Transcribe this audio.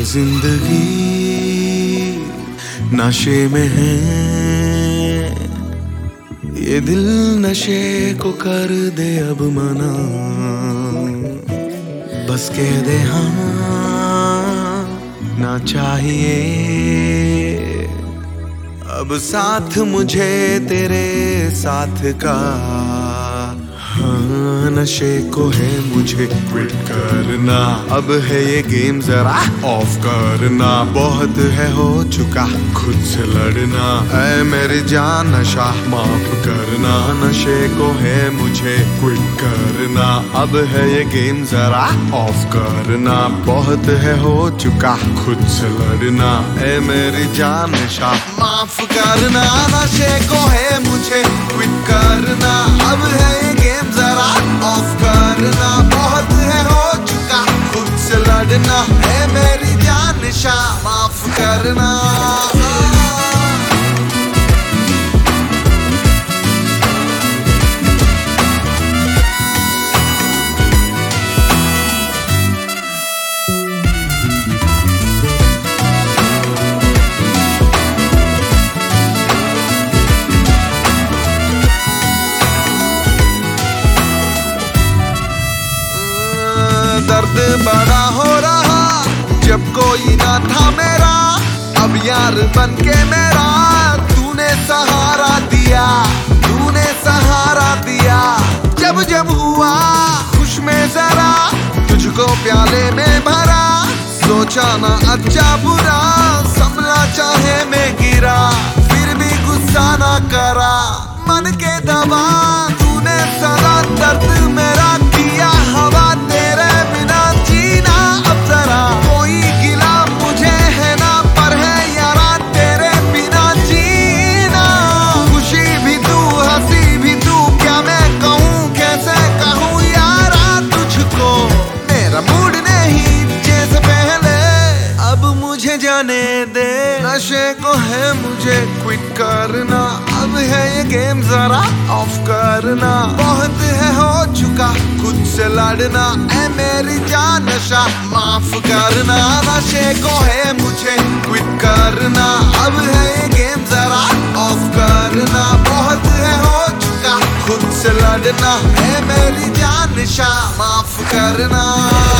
जिंदगी नशे में है, ये दिल नशे को कर दे अब मना। बस कह दे हाँ ना चाहिए, अब साथ मुझे तेरे साथ का। हाँ नशे को है मुझे क्विट करना, अब है ये गेम जरा ऑफ करना। बहुत है हो चुका खुद से लड़ना, ऐ मेरी जान नशा माफ करना। नशे को है मुझे क्विट करना, अब है ये गेम जरा ऑफ करना। बहुत है हो चुका खुद से लड़ना, ऐ मेरी जान नशा माफ करना। नशे को है मुझे क्विट करना, अब है ये गेम जरा ऑफ करना। बहुत है हो चुका खुद से लड़ना, है मेरी जान नशा माफ करना। दर्द बड़ा हो रहा जब कोई ना था मेरा, अब यार बन के मेरा तूने सहारा दिया, तूने सहारा दिया। जब जब हुआ खुश में जरा तुझको प्याले में भरा, सोचा ना अच्छा बुरा संभला चाहे मैं गिरा, फिर भी गुस्सा ना करा मन के दबा। तूने सदा दर्द मेरा किया हवा, तेरे बिना जीना अब जरा कोई गिला मुझे है ना, पर है यारा तेरे बिना जीना। खुशी भी तू हंसी भी तू, क्या मैं कहूँ कैसे कहूँ यारा तुझको। मेरा मूड नहीं जैसे पहले, अब मुझे जाने दे। नशे को है मुझे क्विट करना, अब है ये गेम जरा ऑफ करना। बहुत है हो चुका खुद से लड़ना, ऐ मेरी जान नशा माफ करना। नशे को है मुझे क्विट करना, अब है ये गेम जरा ऑफ करना। बहुत है हो चुका खुद से लड़ना, ऐ मेरी जान नशा माफ करना।